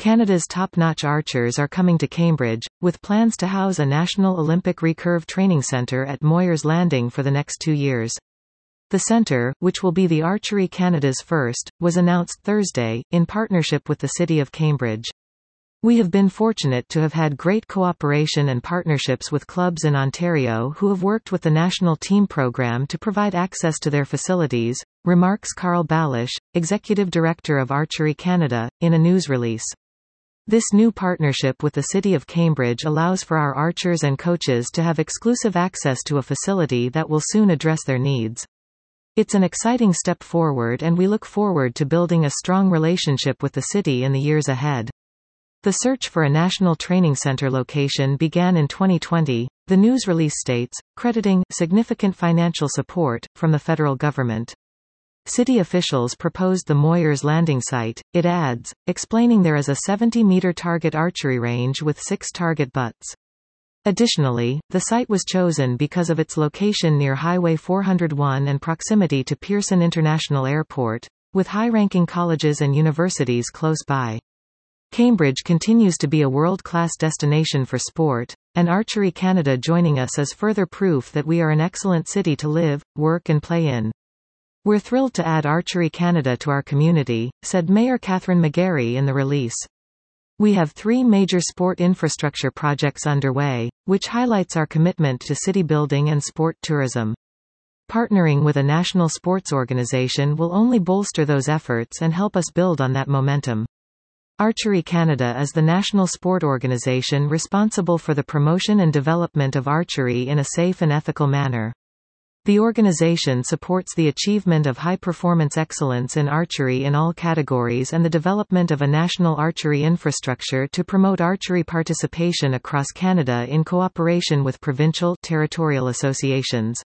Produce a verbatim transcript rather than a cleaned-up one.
Canada's top-notch archers are coming to Cambridge, with plans to house a National Olympic Recurve Training Centre at Moyers Landing for the next two years. The centre, which will be the Archery Canada's first, was announced Thursday, in partnership with the City of Cambridge. We have been fortunate to have had great cooperation and partnerships with clubs in Ontario who have worked with the national team program to provide access to their facilities, remarks Carl Balish, Executive Director of Archery Canada, in a news release. This new partnership with the City of Cambridge allows for our archers and coaches to have exclusive access to a facility that will soon address their needs. It's an exciting step forward, and we look forward to building a strong relationship with the city in the years ahead. The search for a national training centre location began in twenty twenty, the news release states, crediting significant financial support from the federal government. City officials proposed the Moyers Landing site, it adds, explaining there is a seventy metre target archery range with six target butts. Additionally, the site was chosen because of its location near Highway four oh one and proximity to Pearson International Airport, with high-ranking colleges and universities close by. Cambridge continues to be a world-class destination for sport, and Archery Canada joining us is further proof that we are an excellent city to live, work and play in. We're thrilled to add Archery Canada to our community, said Mayor Catherine McGarry in the release. We have three major sport infrastructure projects underway, which highlights our commitment to city building and sport tourism. Partnering with a national sports organization will only bolster those efforts and help us build on that momentum. Archery Canada is the national sport organization responsible for the promotion and development of archery in a safe and ethical manner. The organization supports the achievement of high-performance excellence in archery in all categories and the development of a national archery infrastructure to promote archery participation across Canada in cooperation with provincial, territorial associations.